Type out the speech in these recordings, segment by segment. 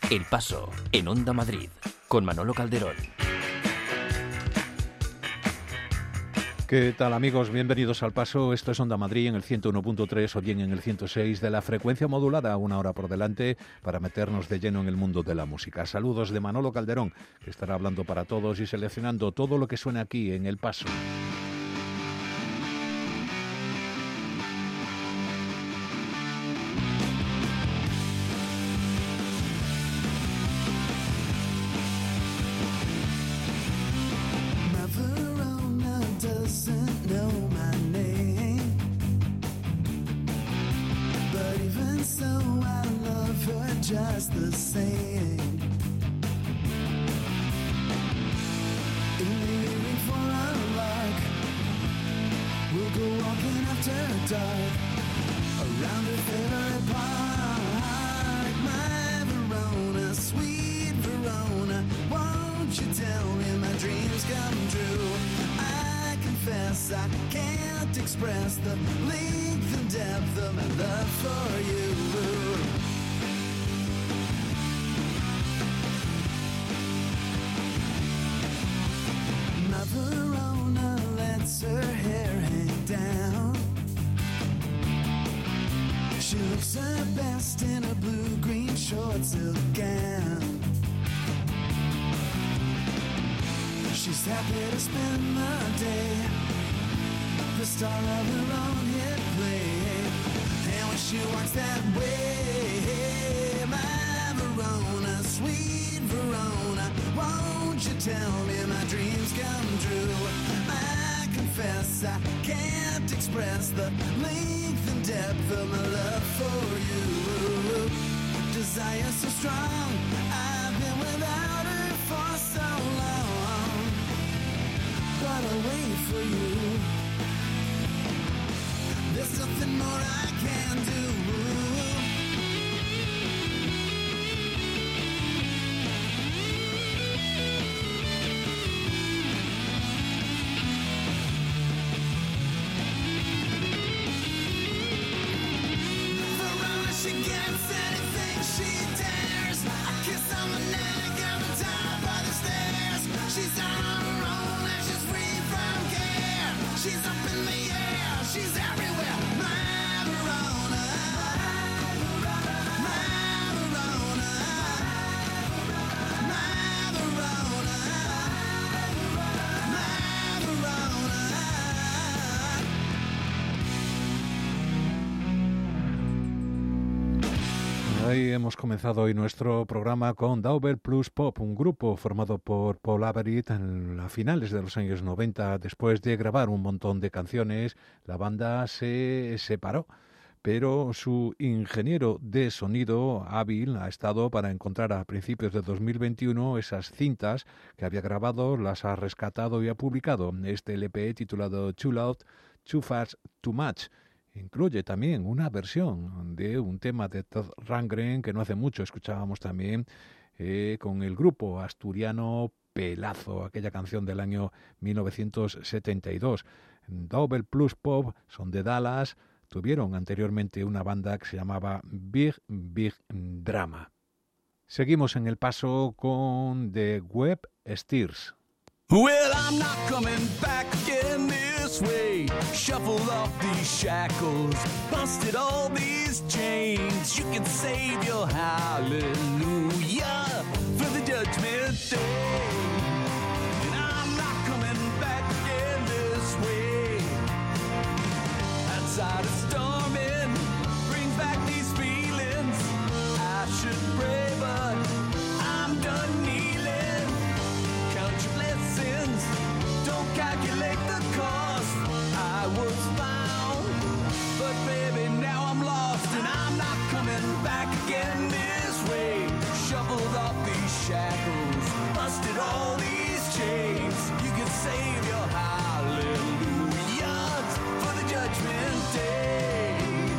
El Paso, en Onda Madrid, con Manolo Calderón. ¿Qué tal, amigos? Bienvenidos al Paso. Esto es Onda Madrid en el 101.3 o bien en el 106 de la frecuencia modulada, una hora por delante para meternos de lleno en el mundo de la música. Saludos de Manolo Calderón, que estará hablando para todos y seleccionando todo lo que suena aquí en El Paso. Just the same. Leaving for a lark, we'll go walking after dark around her favorite park. My Verona, sweet Verona, won't you tell me my dreams come true? I confess I can't express the length and depth of my love for you. Verona lets her hair hang down. She looks her best in a blue-green short silk gown. She's happy to spend the day, the star of her own hit play. And when she walks that way, my Verona, sweet Verona, won't you tell me my dreams come true? I confess I can't express the length and depth of my love for you. Desire so strong, I've been without her for so long, but I'll wait for you. There's nothing more I can do. She gets anything she dares. A kiss on the neck at the top of the stairs. She's on her own and she's free from care. She's up in the air, she's everywhere. My Verona, my Verona, my Verona, my Verona. Ahí hemos comenzado hoy nuestro programa con Double Plus Pop, un grupo formado por Paul Avery a finales de los años 90. Después de grabar un montón de canciones, la banda se separó, pero su ingeniero de sonido hábil ha estado para encontrar a principios de 2021 esas cintas que había grabado, las ha rescatado y ha publicado. Este LP titulado Too Loud, Too Fast, Too Much incluye también una versión de un tema de Todd Rundgren que no hace mucho escuchábamos también con el grupo asturiano Pelazo, aquella canción del año 1972. Double Plus Pop son de Dallas, tuvieron anteriormente una banda que se llamaba Big Drama. Seguimos en El Paso con The Web Steers. Well, I'm not coming back again this way. Shuffled off these shackles, busted all these chains. You can save your hallelujah for the judgment day. And I'm not coming back again this way. Outside of storming brings back these feelings. I should pray, but I'm done kneeling. Count your blessings, don't calculate the cost. I was found, but baby now I'm lost. And I'm not coming back again this way. Shuffled off these shackles, busted all these chains. You can save your hallelujahs for the judgment day.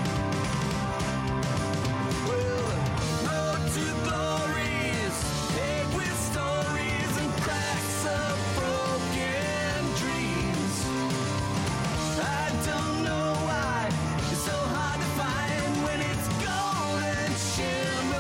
Well, road to glory is paved with stories and cracks of broken dreams. I don't know why it's so hard to find when it's gold and shimmer.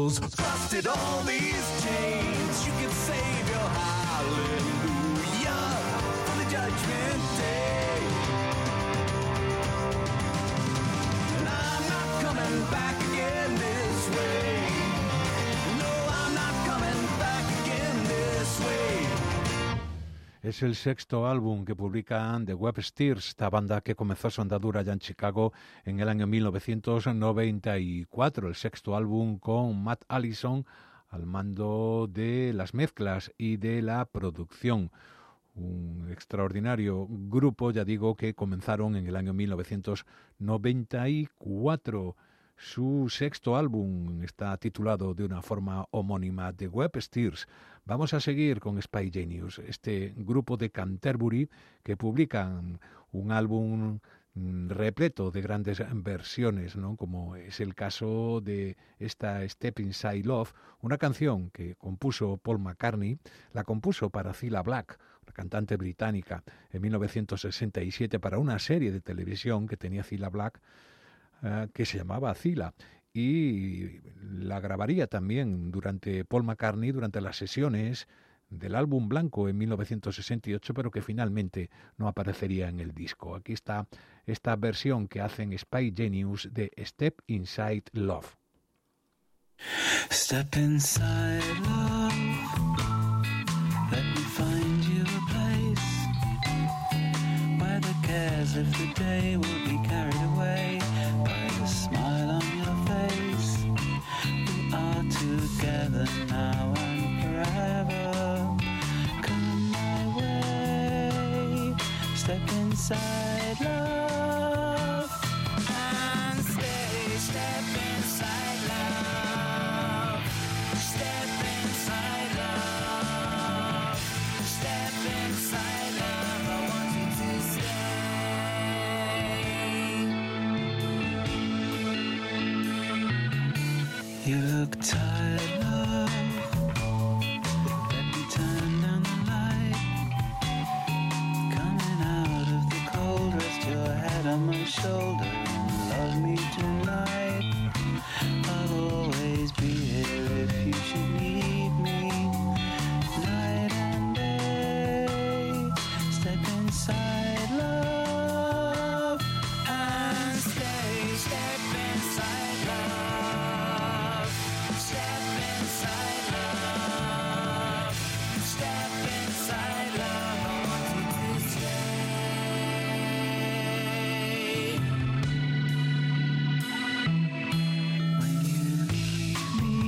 angels busted all these chains. You can save your hallelujah for the judgment day. And I'm not coming back again this way. No, I'm not coming back again this way. Es el sexto álbum que publican The Websters, esta banda que comenzó su andadura ya en Chicago en el año 1994. El sexto álbum con Matt Allison al mando de las mezclas y de la producción. Un extraordinario grupo, ya digo, que comenzaron en el año 1994. Su sexto álbum está titulado de una forma homónima, The Websters. Vamos a seguir con Spy Genius, este grupo de Canterbury que publican un álbum repleto de grandes versiones, ¿no? Como es el caso de esta Step Inside Love, una canción que compuso Paul McCartney, la compuso para Cilla Black, la cantante británica, en 1967 para una serie de televisión que tenía Cilla Black, que se llamaba Cilla, y la grabaría también Paul McCartney durante las sesiones del álbum blanco en 1968, pero que finalmente no aparecería en el disco. Aquí está esta versión que hacen Spy Genius de Step Inside Love. Step inside love, let me find you a place where the cares of the day will be carried away by the smile on your face. We are together now and forever. Come my way, step inside love and stay. Step inside love. Step inside love. Step inside love. I want you to stay. You look tired, love. Let me turn down the light. Coming out of the cold, rest your head on my shoulder and love me tonight. I'll always be here if you should need me, night and day. Step inside love and stay. Step inside love. Step inside love. Step inside love. I want you to stay. When you leave me,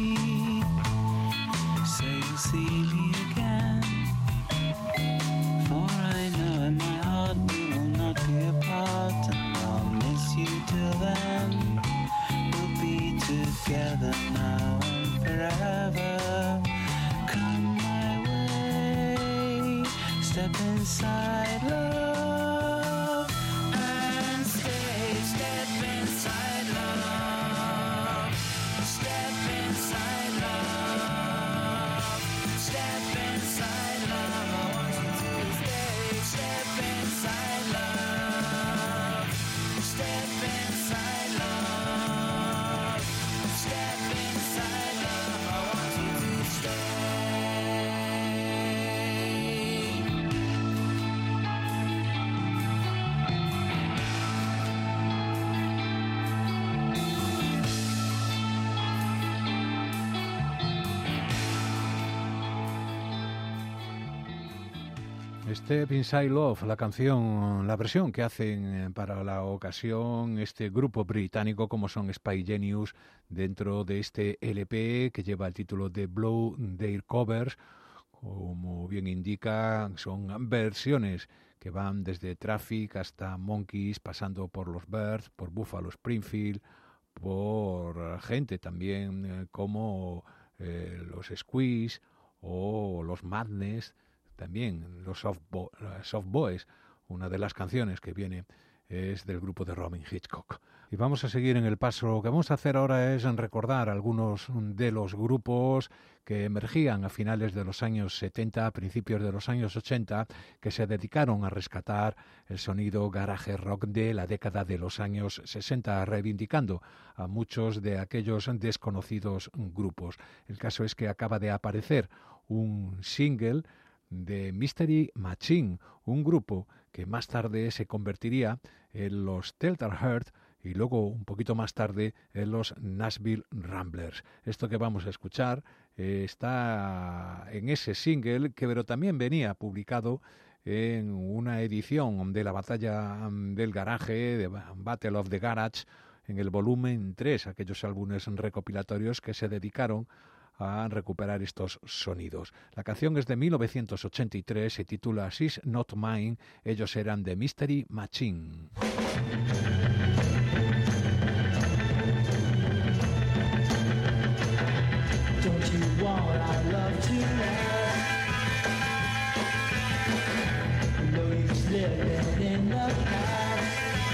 say you'll see me again. For I know in my heart we will not be apart, and I'll miss you till then. We'll be together now and forever. Come my way, step inside love and stay. Step inside love. Step inside love. Step inside love. I want you to stay. Step inside love. Step inside love. Step inside love. I want you to stay. Step Inside Love, la versión que hacen para la ocasión este grupo británico como son Spy Genius dentro de este LP que lleva el título de Blow Their Covers. Como bien indica, son versiones que van desde Traffic hasta Monkeys, pasando por los Byrds, por Buffalo Springfield, por gente también como los Squeeze o los Madness, también los Soft Boys, una de las canciones que viene es del grupo de Robyn Hitchcock. Y vamos a seguir en el paso. Lo que vamos a hacer ahora es recordar algunos de los grupos que emergían a finales de los años 70, a principios de los años 80, que se dedicaron a rescatar el sonido garage rock de la década de los años 60, reivindicando a muchos de aquellos desconocidos grupos. El caso es que acaba de aparecer un single de Mystery Machine, un grupo que más tarde se convertiría en los Telltale Heart y luego un poquito más tarde en los Nashville Ramblers. Esto que vamos a escuchar está en ese single, que pero también venía publicado en una edición de la batalla del garaje, de Battle of the Garage, en el volumen 3, aquellos álbumes recopilatorios que se dedicaron a recuperar estos sonidos. La canción es de 1983, se titula She's Not Mine, ellos eran de Mystery Machine. Don't you want our love to last? No use living in the past.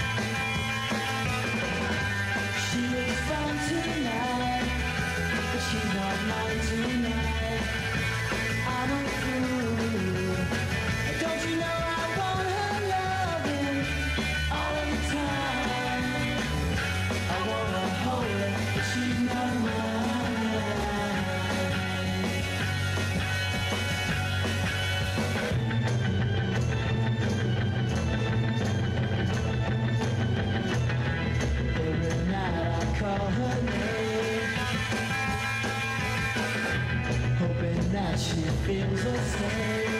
She looks fine tonight, but she's not mine tonight. I'm a fool. Don't you know I want her loving all of the time? I wanna hold her, but she's not mine. Call her name, hoping that she feels the same.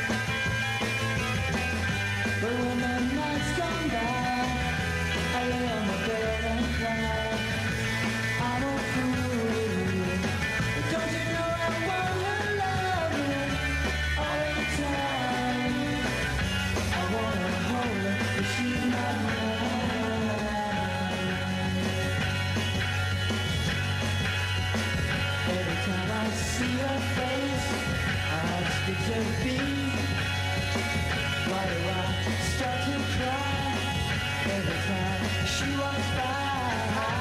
But when the nights come by, I lay on my bed and cry. I'm a fool, but don't you know I want her loving all the time? I wanna hold her, but she's not mine. Every time I see her face, my heart skips a beat. Why do I start to cry every time she walks by?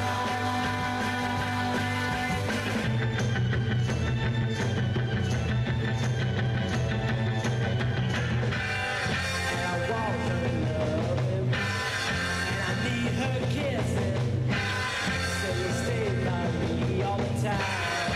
And I want her loving, and I need her kissing, so you stay by me all the time.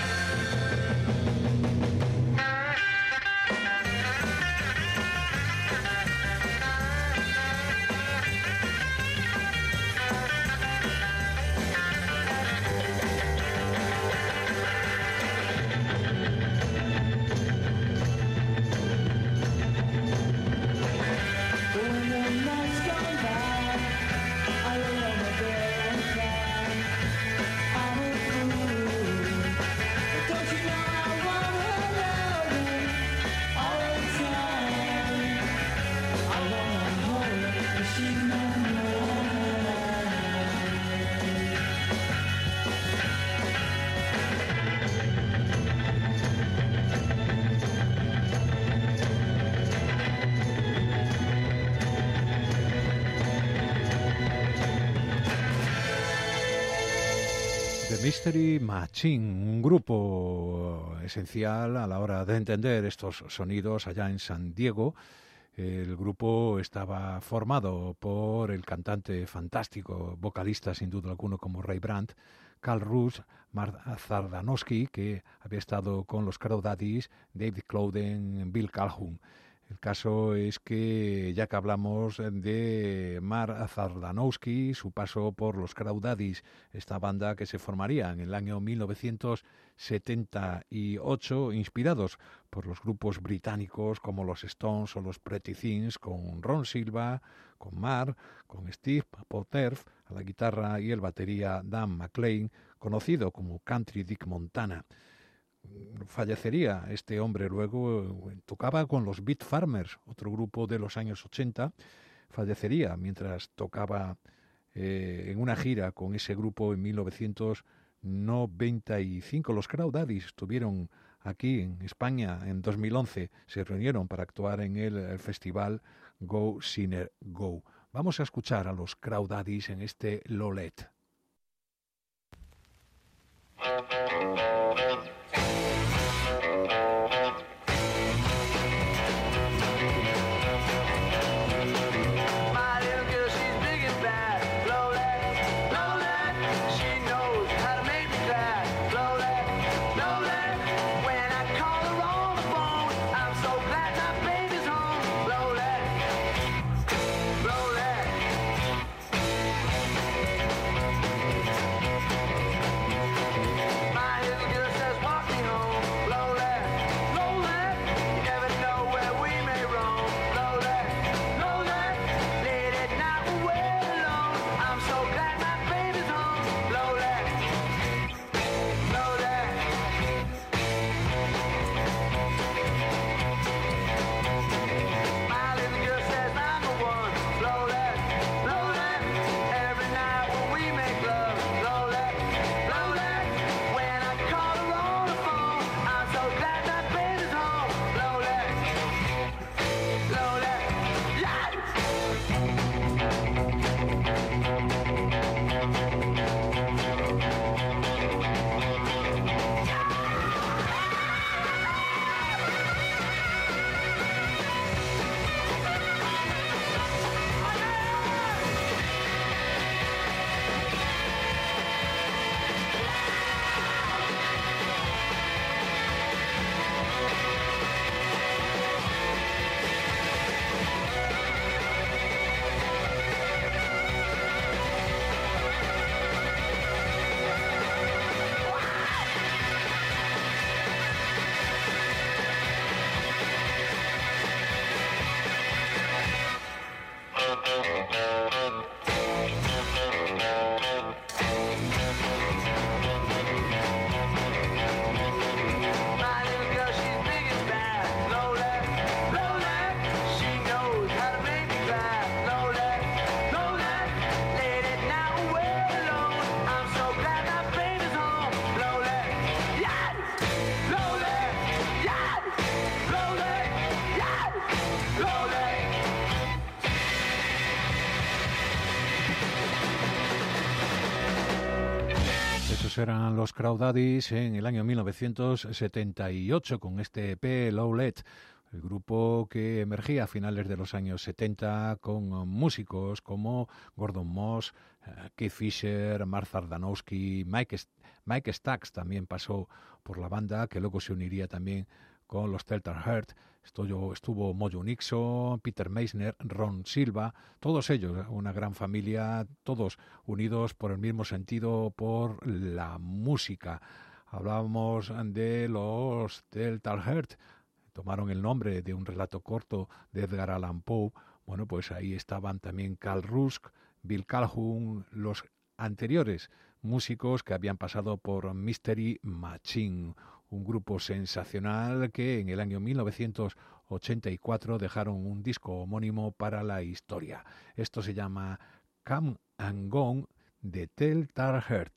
When the nights come by, I lay on my bed and cry. I'm a fool. Don't you know I want her loving all the time? I wanna hold her, but she's not mine. The Mystery Machine, un grupo esencial a la hora de entender estos sonidos allá en San Diego. El grupo estaba formado por el cantante fantástico, vocalista sin duda alguno como Ray Brandt, Carl Rush, Mark Zardanowski, que había estado con los Crawdaddies, David Clouden, Bill Calhoun. El caso es que, ya que hablamos de Mark Zardanowski, su paso por los Crawdaddies, esta banda que se formaría en el año 1978, inspirados por los grupos británicos como los Stones o los Pretty Things, con Ron Silva, con Mark, con Steve Potterf a la guitarra y el batería Dan McLean, conocido como Country Dick Montana. Fallecería este hombre luego, tocaba con los Beat Farmers, otro grupo de los años 80, fallecería mientras tocaba en una gira con ese grupo en 1995. Los Crawdaddies estuvieron aquí en España en 2011, se reunieron para actuar en el festival Go Sinner Go. Vamos a escuchar a los Crawdaddies en este Lolette. Eran los Crawdaddies en el año 1978 con este EP Lowlet, el grupo que emergía a finales de los años 70 con músicos como Gordon Moss, Keith Fisher, Martha Ardanowski, Mike Stax también pasó por la banda, que luego se uniría también con los Teltar Heart. Estuvo Mojo Nixon, Peter Meisner, Ron Silva, todos ellos, una gran familia, todos unidos por el mismo sentido, por la música. Hablábamos de los Teltar Heart, tomaron el nombre de un relato corto de Edgar Allan Poe. Bueno, pues ahí estaban también Carl Rusk, Bill Calhoun, los anteriores músicos que habían pasado por Mystery Machine, un grupo sensacional que en el año 1984 dejaron un disco homónimo para la historia. Esto se llama Come and Gone de Teltar Heart.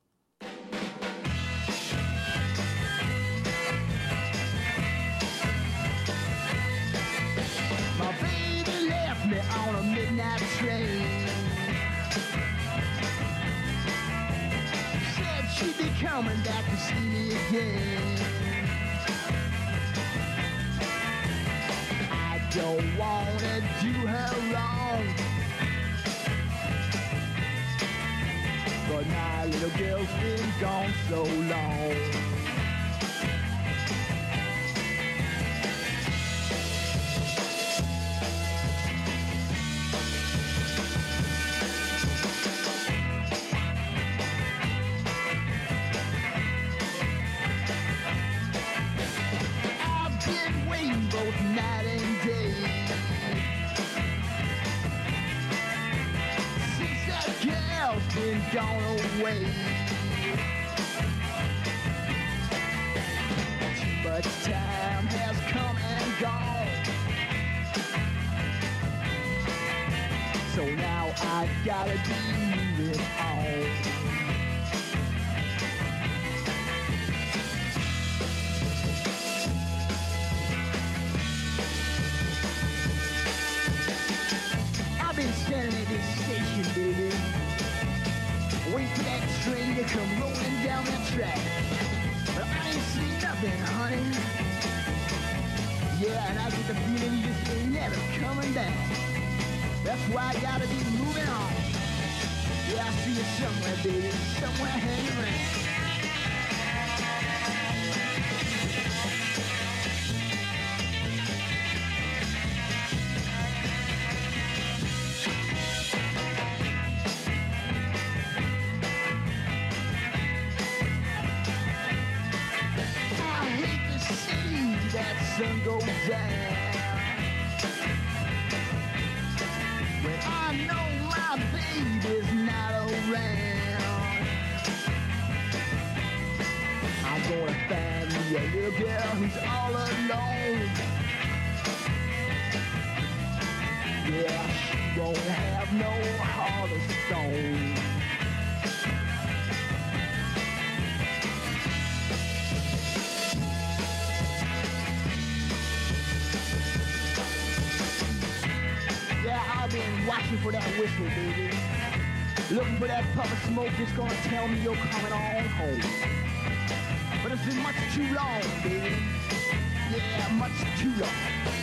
My baby left me on a midnight train. Said she'd be coming back to see me again. I don't wanna do her wrong, but my little girl's been gone so long. Both night and day since that girl's been gone away. Too much time has come and gone, so now I gotta be moving on. Standing this station, baby. Wait for that train to come rolling down that track. But I ain't seen nothing, honey. Yeah, and I get the feeling this ain't never coming back. That's why I gotta be moving on. Yeah, I see you somewhere, baby, somewhere hanging around. That sun goes down when I know my baby's not around. I'm gonna find me a little girl who's all alone. Yeah, she won't have no heart of stone. I've been watching for that whistle, baby. Looking for that puff of smoke that's gonna tell me you're coming on home. But it's been much too long, baby. Yeah, much too long.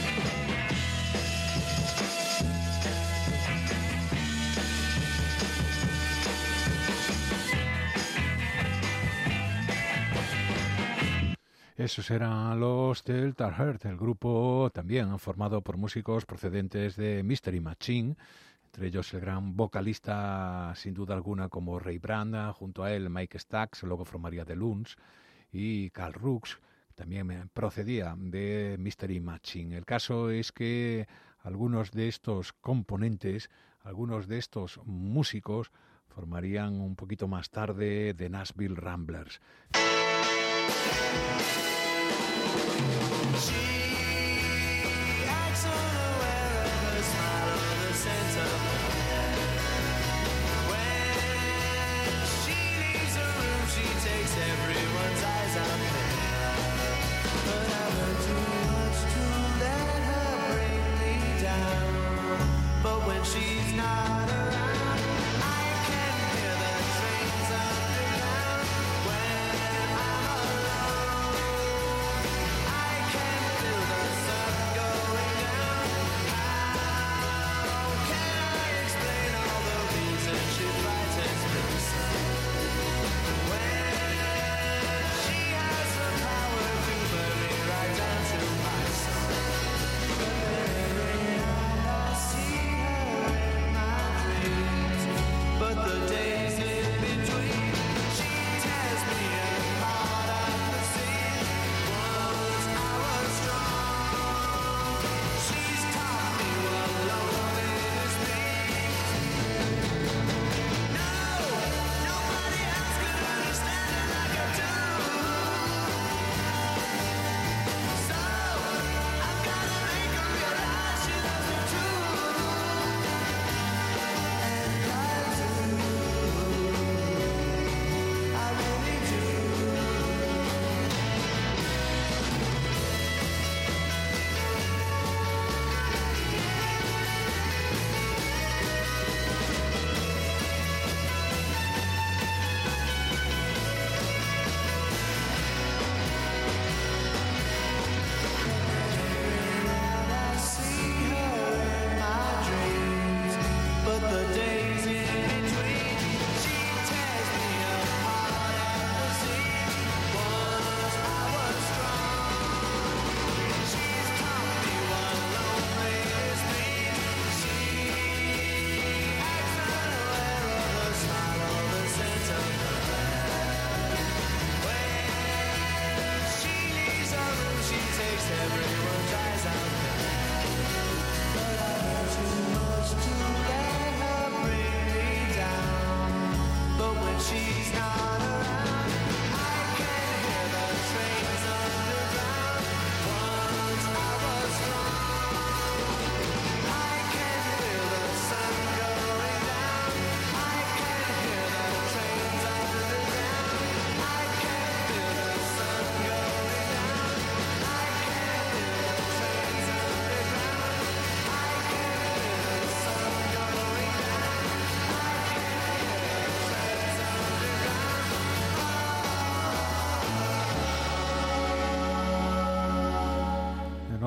Esos eran los Delta Heart, el grupo también formado por músicos procedentes de Mystery Machine, entre ellos el gran vocalista sin duda alguna como Ray Branda, junto a él Mike Stax, luego formaría The Loons, y Carl Rooks, también procedía de Mystery Machine. El caso es que algunos de estos componentes, algunos de estos músicos formarían un poquito más tarde The Nashville Ramblers. Everyone's eyes on her, but I learned too much to let her bring me down. But when she's not around, I can hear the trains underground. When I'm alone, I can feel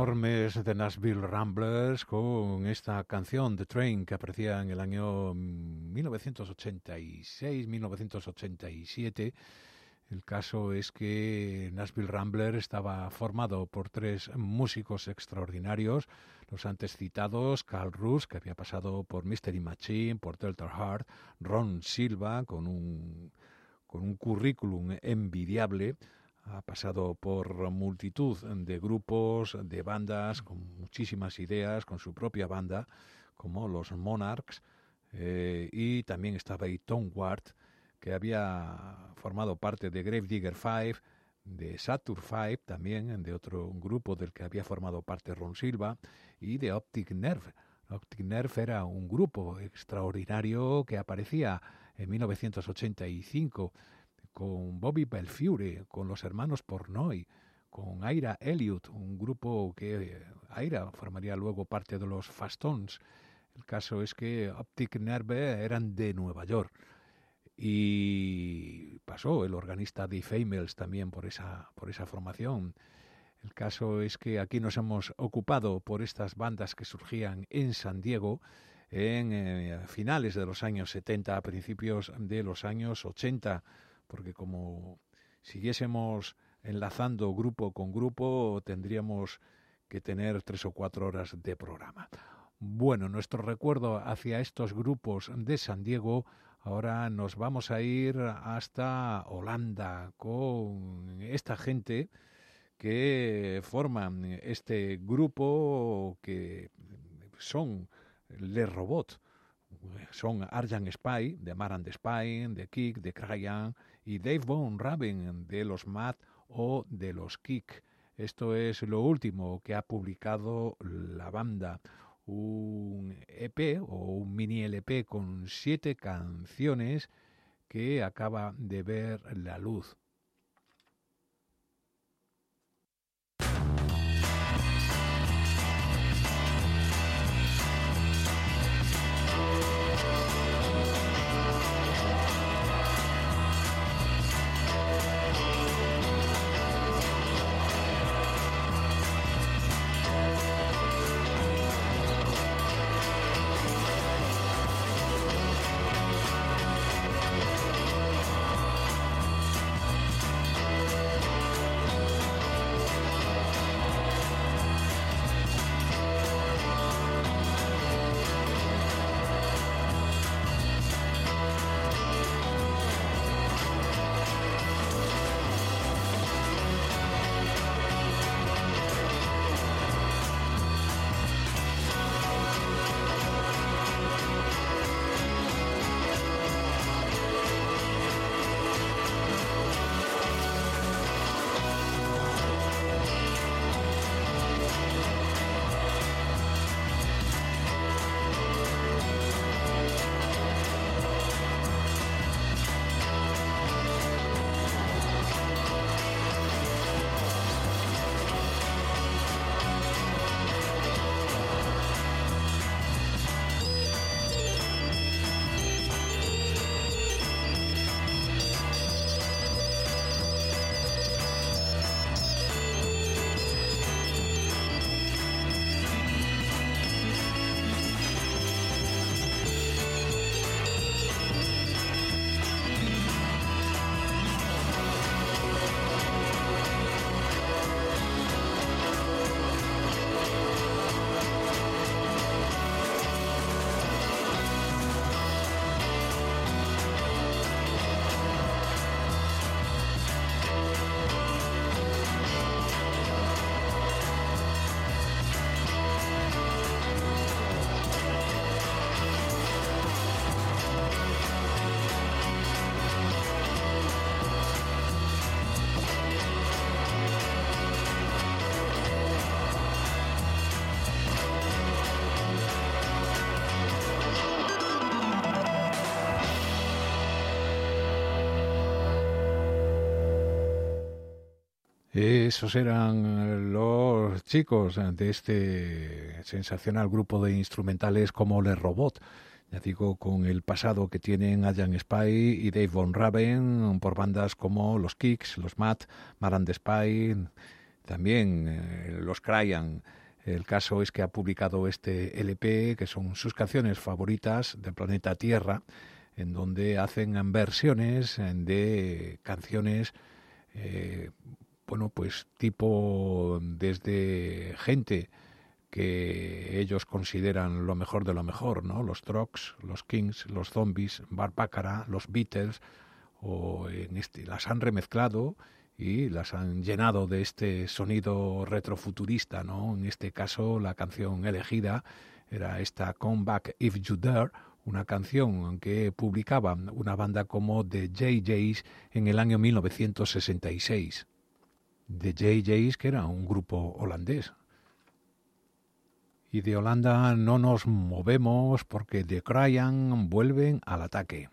enormes de Nashville Ramblers con esta canción The Train que aparecía en el año 1986-1987. El caso es que Nashville Rambler estaba formado por 3 músicos extraordinarios, los antes citados, Carl Russ, que había pasado por Mystery Machine, por Delta Heart, Ron Silva, con un currículum envidiable, ha pasado por multitud de grupos, de bandas, con muchísimas ideas, con su propia banda, como los Monarchs, y también estaba ahí Tom Ward, que había formado parte de Gravedigger 5, de Saturn 5 también, de otro grupo del que había formado parte Ron Silva, y de Optic Nerve. Optic Nerve era un grupo extraordinario que aparecía en 1985 con Bobby Belfiore, con los hermanos Pornoy, con Ira Elliott, un grupo que Ira formaría luego parte de los Fastones. El caso es que Optic Nerve eran de Nueva York. Y pasó el organista Dave Famels también por esa formación. El caso es que aquí nos hemos ocupado por estas bandas que surgían en San Diego en finales de los años 70, a principios de los años 80, porque como siguiésemos enlazando grupo con grupo tendríamos que tener 3 o 4 horas de programa. Bueno, nuestro recuerdo hacia estos grupos de San Diego. Ahora nos vamos a ir hasta Holanda con esta gente que forman este grupo que son Les Robots. Son Arjan Spy, de Mar and Spy, de Kick, de Krayan, y Dave Von Raven, de los Mad o de los Kick. Esto es lo último que ha publicado la banda. Un EP o un mini LP con 7 canciones que acaba de ver la luz. Esos eran los chicos de este sensacional grupo de instrumentales como Les Robots. Ya digo, con el pasado que tienen Arjan Spy y Dave Von Raven por bandas como los Kicks, los Mad, Mar and Spy, también los Cryan. El caso es que ha publicado este LP, que son sus canciones favoritas del planeta Tierra, en donde hacen versiones de canciones, bueno, pues tipo desde gente que ellos consideran lo mejor de lo mejor, ¿no? Los Strokes, los Kings, los Zombies, Burt Bacharach, los Beatles, o las han remezclado y las han llenado de este sonido retrofuturista, ¿no? En este caso, la canción elegida era esta Come Back If You Dare, una canción que publicaba una banda como The JJs en el año 1966. The JJs, que era un grupo holandés. Y de Holanda no nos movemos porque The Cryan vuelven al ataque.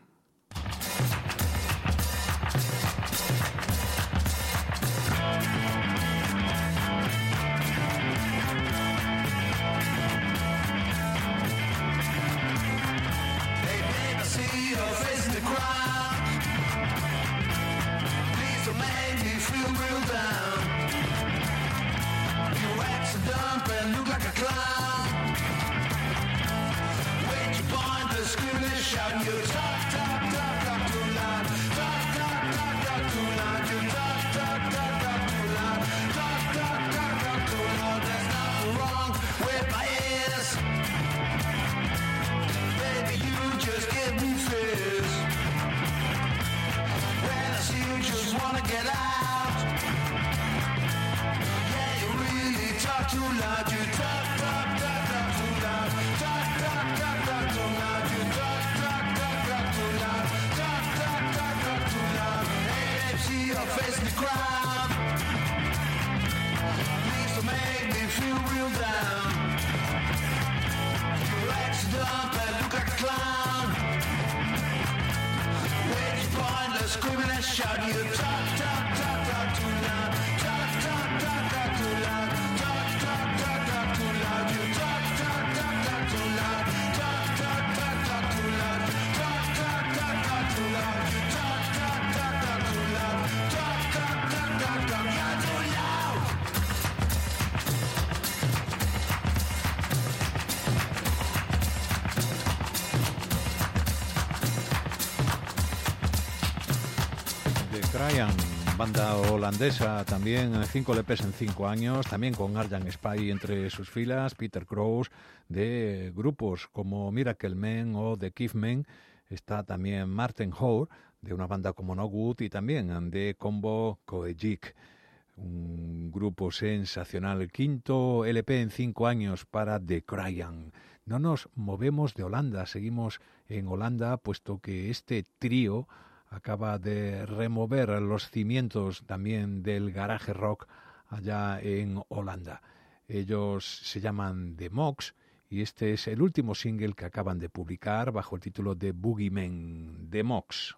Banda holandesa, también 5 LPs en 5 años, también con Arjan Spy entre sus filas, Peter Krause, de grupos como Miracle Man o The Kiffmen. Está también Martin Hoare, de una banda como No Good, y también de Combo Koejik, un grupo sensacional. 5º LP en 5 años para The Cryan. No nos movemos de Holanda, seguimos en Holanda, puesto que este trío acaba de remover los cimientos también del garaje rock allá en Holanda. Ellos se llaman The Mox y este es el último single que acaban de publicar bajo el título de Boogeyman, The Mox.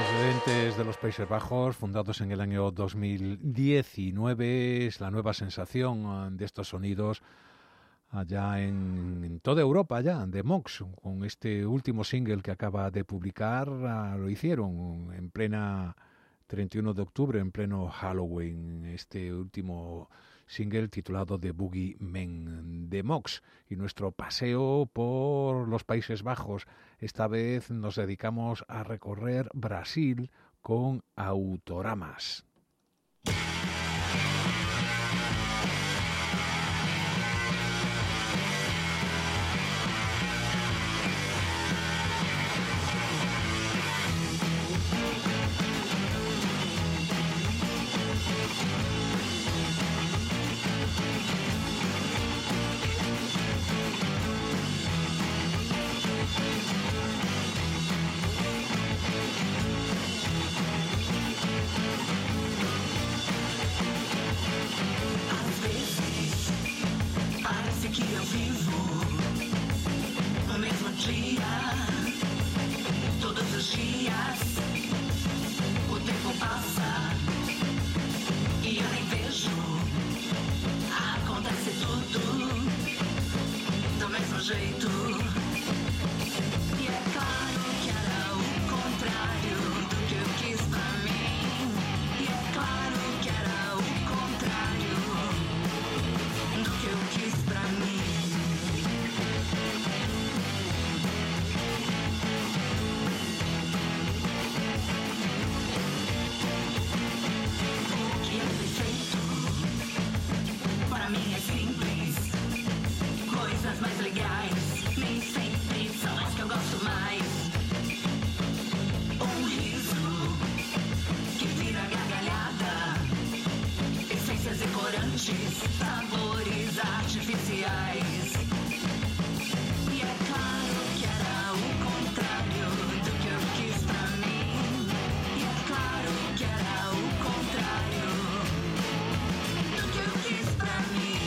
Procedentes de los Países Bajos, fundados en el año 2019, es la nueva sensación de estos sonidos allá en toda Europa, ya, de Mox, con este último single que acaba de publicar. Lo hicieron en plena 31 de octubre, en pleno Halloween, este último single titulado The Boogie Men de Mox. Y nuestro paseo por los Países Bajos, esta vez nos dedicamos a recorrer Brasil con Autoramas. Sabores artificiais. E é claro que era o contrário do que eu quis pra mim. E é claro que era o contrário do que eu quis pra mim.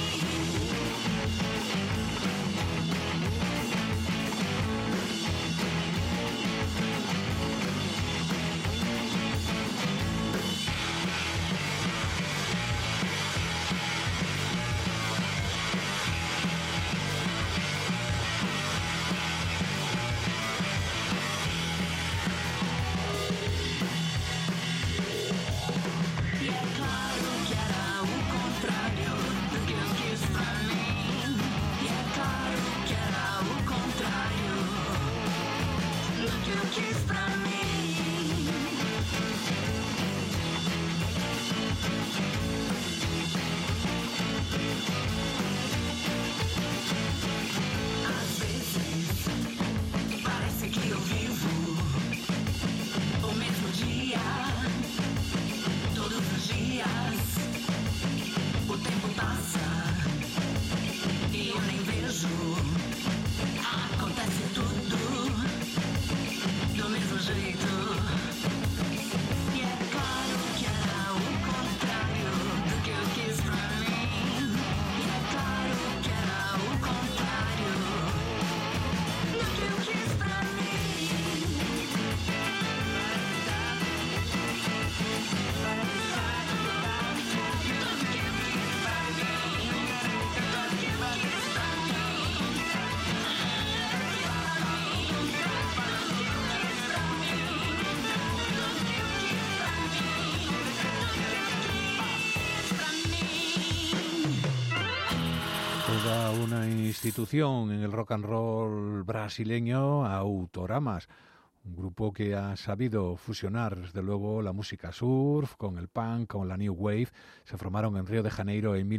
Una institución en el rock and roll brasileño, Autoramas, un grupo que ha sabido fusionar desde luego la música surf con el punk, con la new wave. Se formaron en Río de Janeiro en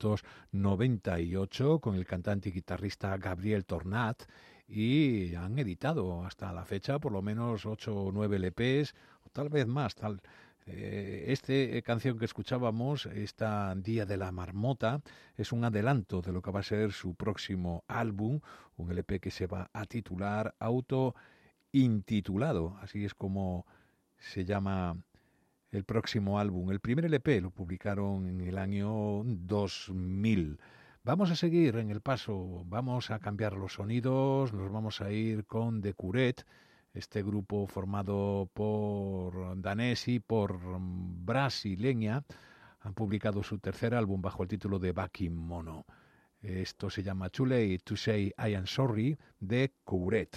1998 con el cantante y guitarrista Gabriel Tornat y han editado hasta la fecha por lo menos 8 o 9 LPs, o tal vez más, canción que escuchábamos, esta Día de la Marmota, es un adelanto de lo que va a ser su próximo álbum, un LP que se va a titular Auto-intitulado, así es como se llama el próximo álbum. El primer LP lo publicaron en el año 2000. Vamos a seguir en el paso, vamos a cambiar los sonidos, nos vamos a ir con The Curet, este grupo formado por danés y por brasileña, han publicado su tercer álbum bajo el título de Bakemono. Esto se llama Too Late to Say I Am Sorry, de Couret.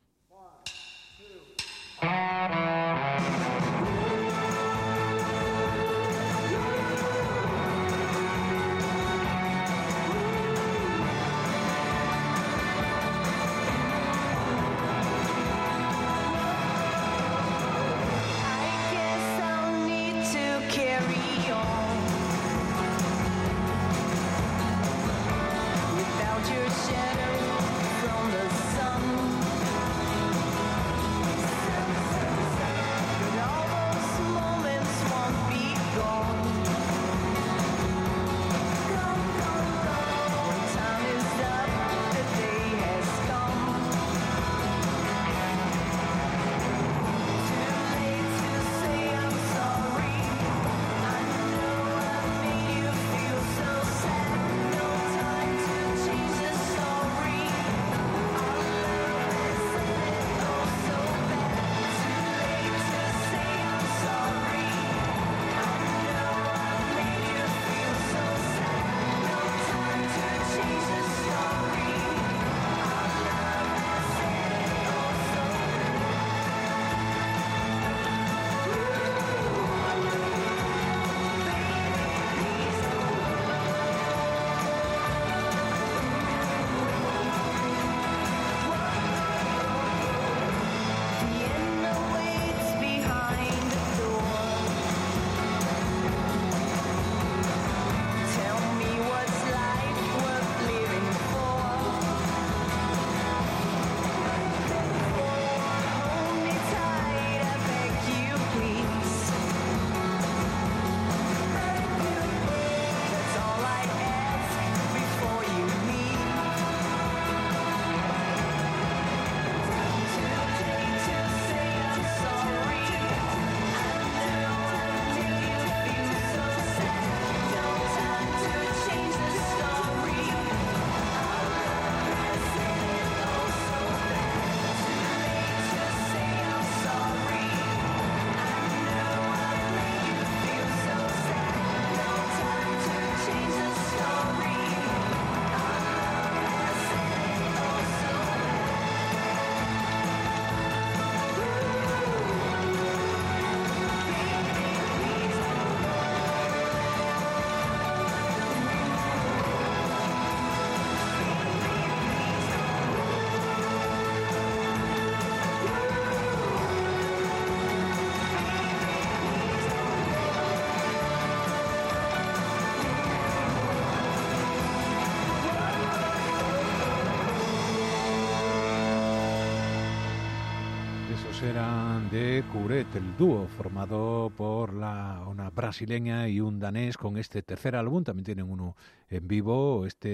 Eran de Couret, el dúo formado por una brasileña y un danés con este tercer álbum. También tienen uno en vivo, este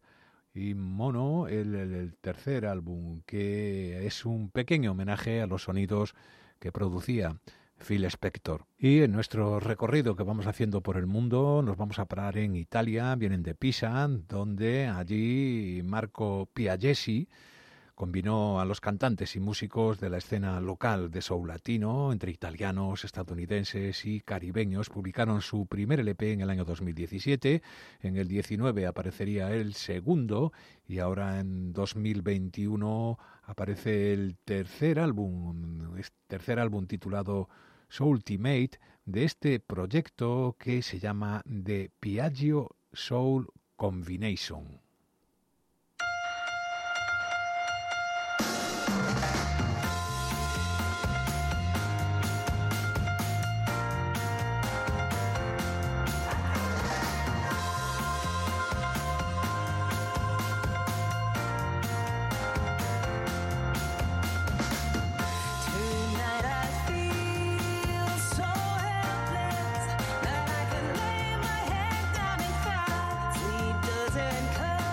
Bakemono, el tercer álbum, que es un pequeño homenaje a los sonidos que producía Phil Spector. Y en nuestro recorrido que vamos haciendo por el mundo nos vamos a parar en Italia. Vienen de Pisa, donde allí Marco Piagesi combinó a los cantantes y músicos de la escena local de soul latino, entre italianos, estadounidenses y caribeños. Publicaron su primer LP en el año 2017, en el 19 aparecería el segundo y ahora en 2021 aparece el tercer álbum titulado Soultimate, de este proyecto que se llama The Piaggio Soul Combination. Doesn't come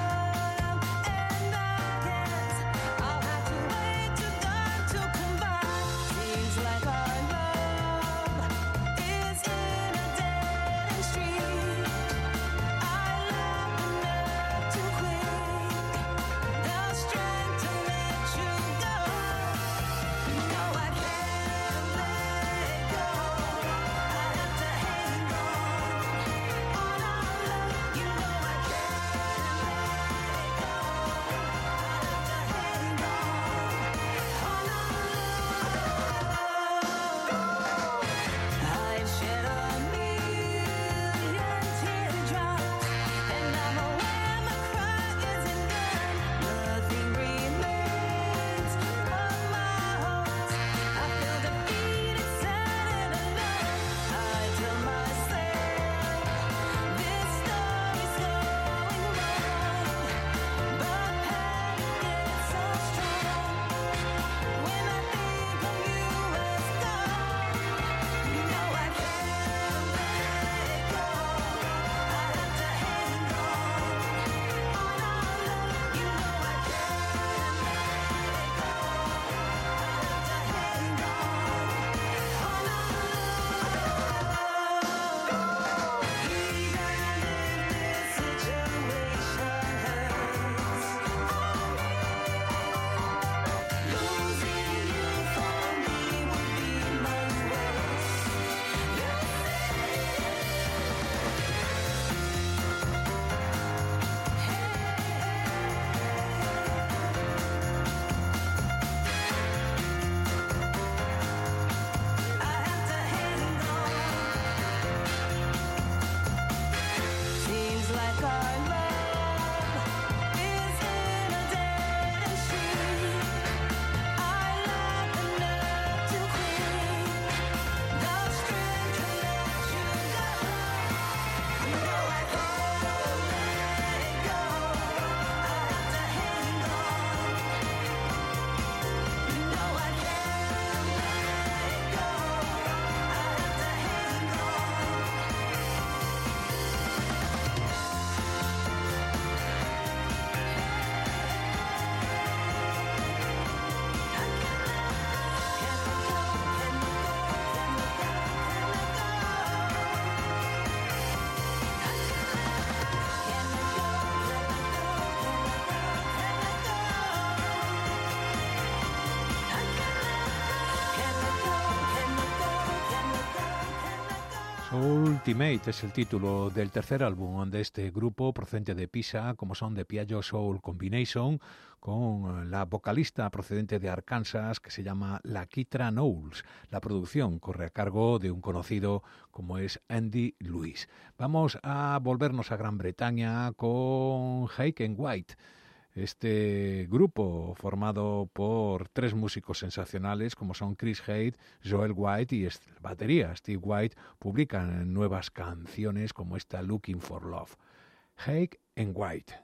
Ultimate es el título del tercer álbum de este grupo procedente de Pisa, como son The Piaggio Soul Combination, con la vocalista procedente de Arkansas que se llama Lakitra Knowles. La producción corre a cargo de un conocido como es Andy Lewis. Vamos a volvernos a Gran Bretaña con Hake and White. Este grupo, formado por tres músicos sensacionales como son Chris Haight, Joel White y el batería Steve White, publican nuevas canciones como esta Looking for Love. Hake and White.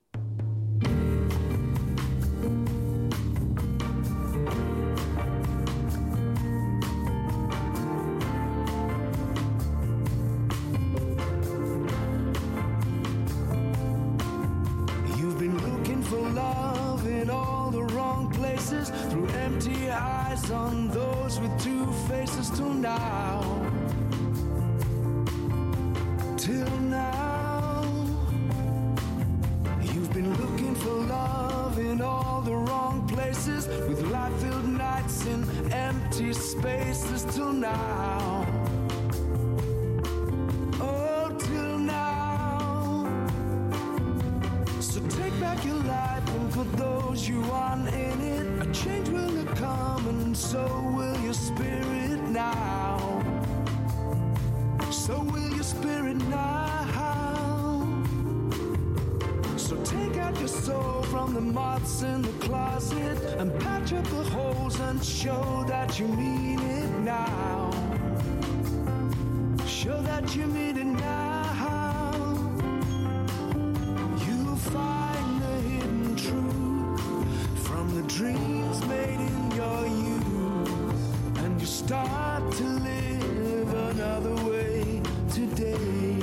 Love in all the wrong places, through empty eyes on those with two faces. Till now, you've been looking for love in all the wrong places, with light-filled nights in empty spaces. Till now, oh, till now. So take back your life and put those you want in it. A change will come and so will your spirit now. So will your spirit now. So take out your soul from the moths in the closet and patch up the holes and show that you mean it now. Show that you mean it now. You'll find the hidden truth from the dreams made in your youth, and you start to live another way today.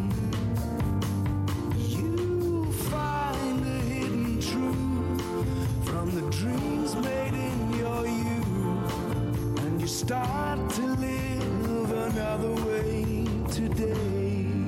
You find the hidden truth from the dreams made in your youth, and you start to live another way today.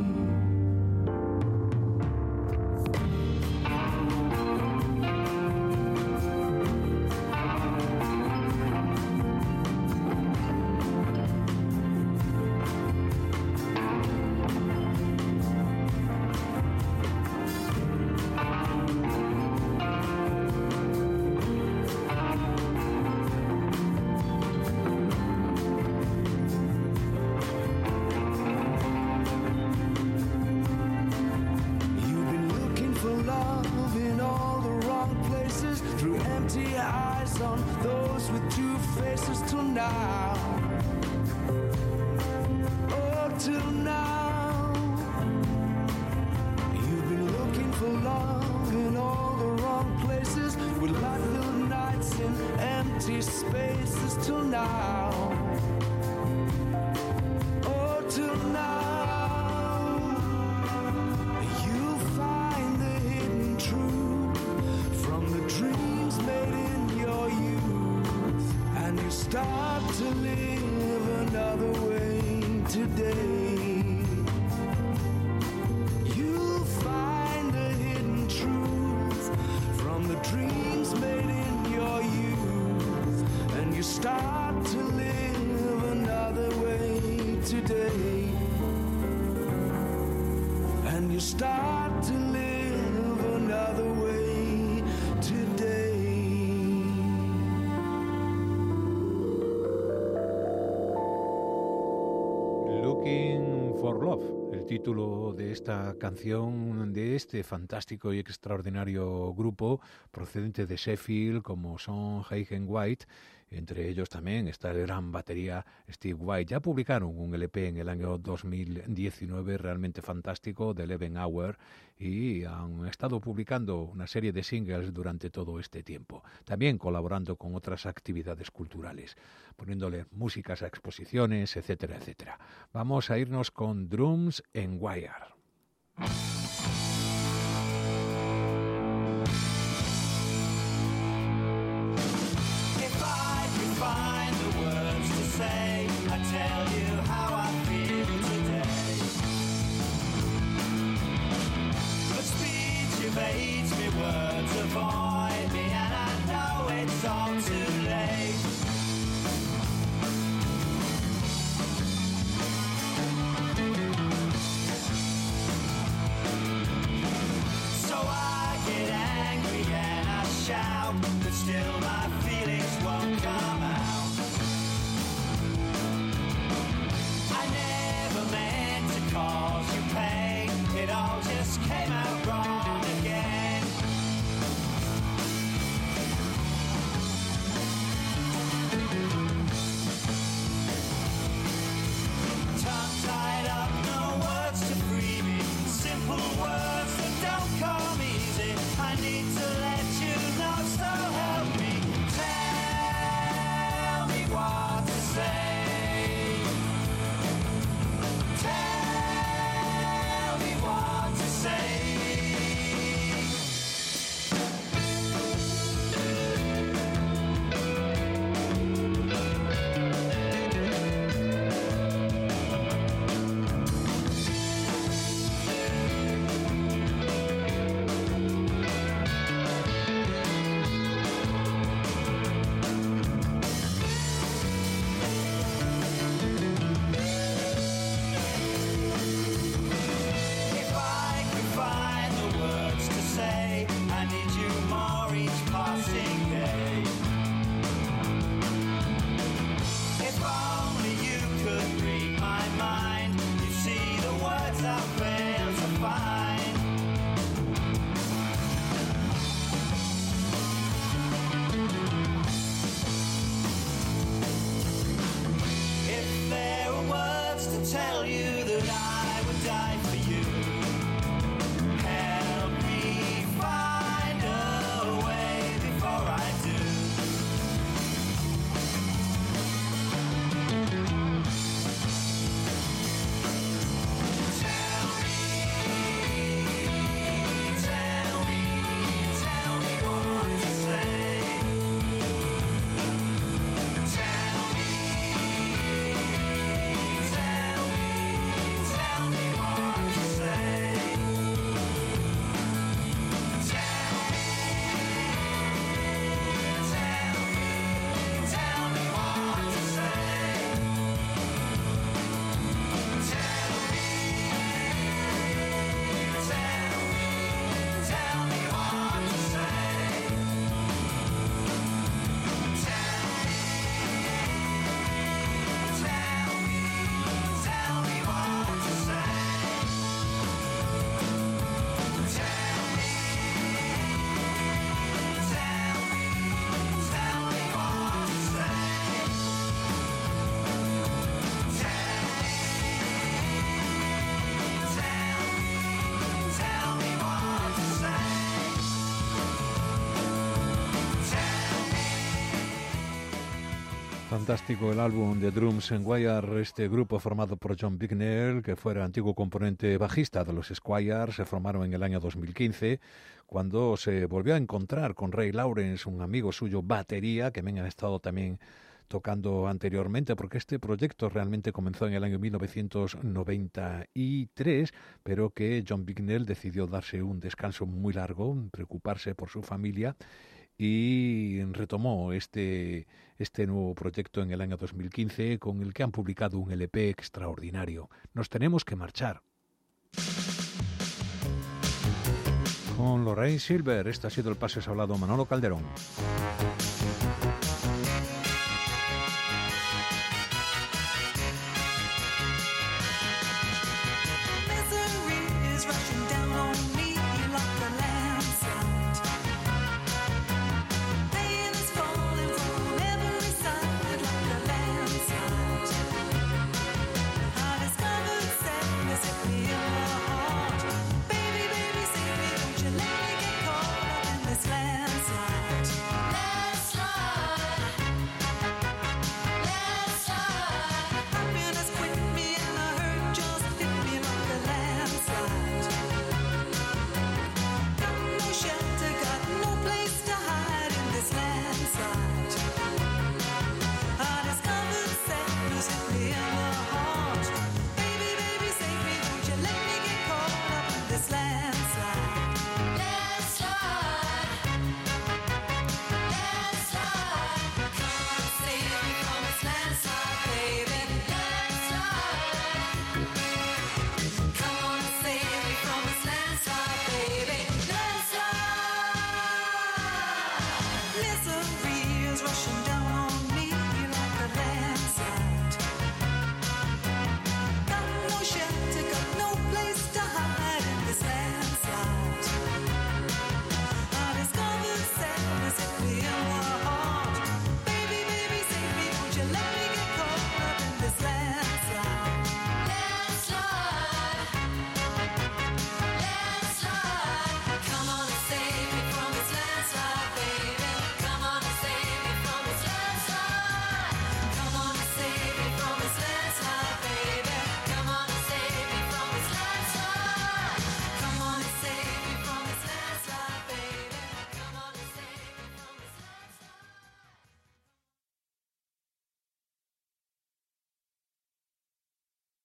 Título de esta canción de este fantástico y extraordinario grupo procedente de Sheffield como son Hake and White. Entre ellos también está el gran batería Steve White. Ya publicaron un LP en el año 2019 realmente fantástico, The 11 Hour, y han estado publicando una serie de singles durante todo este tiempo, también colaborando con otras actividades culturales, poniéndole músicas a exposiciones, etcétera, etcétera. Vamos a irnos con Drums and Wire. fantástico el álbum de Drums and Wire, este grupo formado por John Bicknell, que fuera antiguo componente bajista de los Squires. Se formaron en el año 2015, cuando se volvió a encontrar con Ray Lawrence, un amigo suyo, batería, que me ha estado también tocando anteriormente, porque este proyecto realmente comenzó en el año 1993, pero que John Bicknell decidió darse un descanso muy largo, preocuparse por su familia, y retomó este nuevo proyecto en el año 2015, con el que han publicado un LP extraordinario. Nos tenemos que marchar. Con Lorraine Silver, este ha sido el Pases Hablado, Manolo Calderón.